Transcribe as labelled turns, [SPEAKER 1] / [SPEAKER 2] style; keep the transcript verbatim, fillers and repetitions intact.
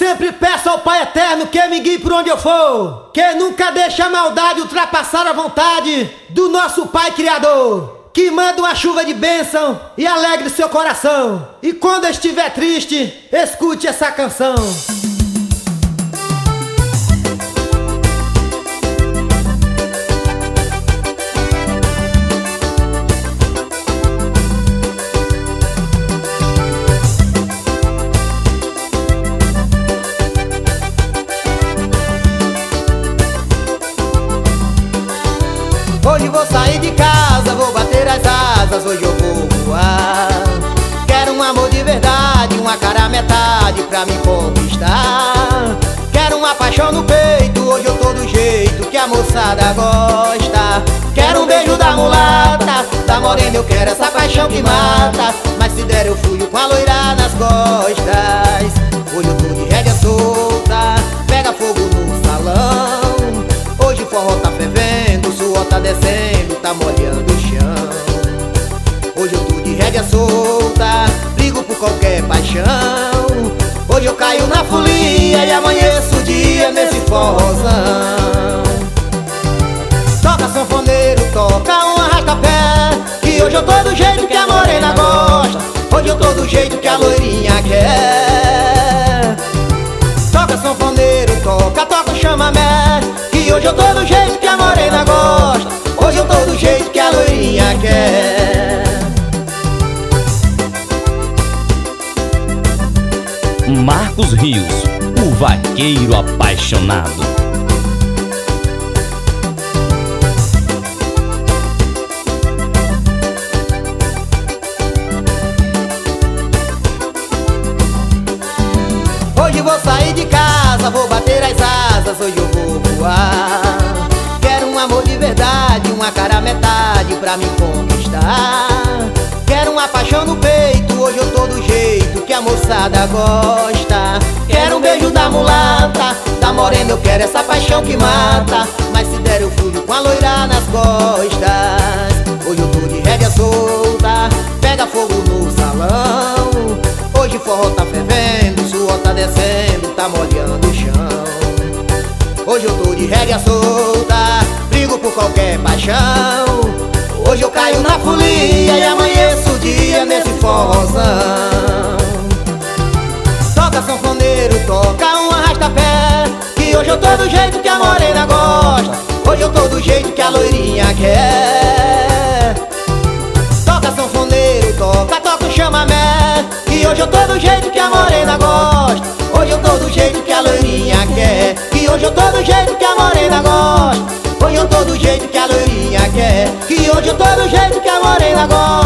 [SPEAKER 1] sempre peço ao Pai Eterno que me guie por onde eu for, que nunca deixe a maldade ultrapassar a vontade do nosso Pai Criador, que manda uma chuva de bênção e alegre seu coração. E quando estiver triste, escute essa canção.
[SPEAKER 2] Hoje vou sair de casa, vou bater as asas, hoje eu vou voar. Quero um amor de verdade, uma cara metade pra me conquistar. Quero uma paixão no peito, hoje eu tô do jeito que a moçada gosta. Quero um beijo da mulata, da morena eu quero essa paixão que mata. Mas se der eu fui com a loira nas costas. Hoje eu tô de rédea solta, pega fogo no salão. Hoje o forró tá fervendo, o suor tá descendo, tá molhando o chão. Hoje eu tô de rédea solta, brigo por qualquer paixão. Hoje eu caio na folia e amanheço o dia nesse forrozão. Toca sanfoneiro, toca um arrasta-pé, que hoje eu tô do jeito que a morena gosta. Hoje eu tô do jeito que a loirinha quer. Toca sanfoneiro, toca, toca o chamamé, que hoje eu tô do jeito que a morena gosta. Hoje eu tô do jeito que a loirinha quer.
[SPEAKER 3] Marcos Rios, o vaqueiro apaixonado.
[SPEAKER 2] Hoje vou sair de casa, vou bater as asas, hoje eu vou voar. Quero um amor de verdade, uma cara metade pra me conquistar. Quero uma paixão no peito, hoje eu tô do jeito que a moçada gosta. Quero um beijo da mulata, da morena eu quero essa paixão que mata. Mas se der eu fujo com a loira nas costas. Hoje eu tô de rédea solta, pega fogo no salão. Hoje o forró tá fervendo, o suor tá descendo, tá molhando o chão. Hoje eu tô de rédea solta, brigo por qualquer paixão. Hoje eu caio na folia e amanheço o dia nesse forrozão. Toca sanfoneiro, toca um arrasta-pé, que hoje eu tô do jeito que a morena gosta. Hoje eu tô do jeito que a loirinha quer. Toca sanfoneiro, toca, toca o chamamé, que hoje eu tô do jeito que a morena gosta. Hoje eu tô do jeito que a loirinha quer. Que hoje eu tô do jeito que a morena gosta. Hoje eu tô do jeito que a loirinha quer. Que hoje eu tô do jeito que a morena gosta.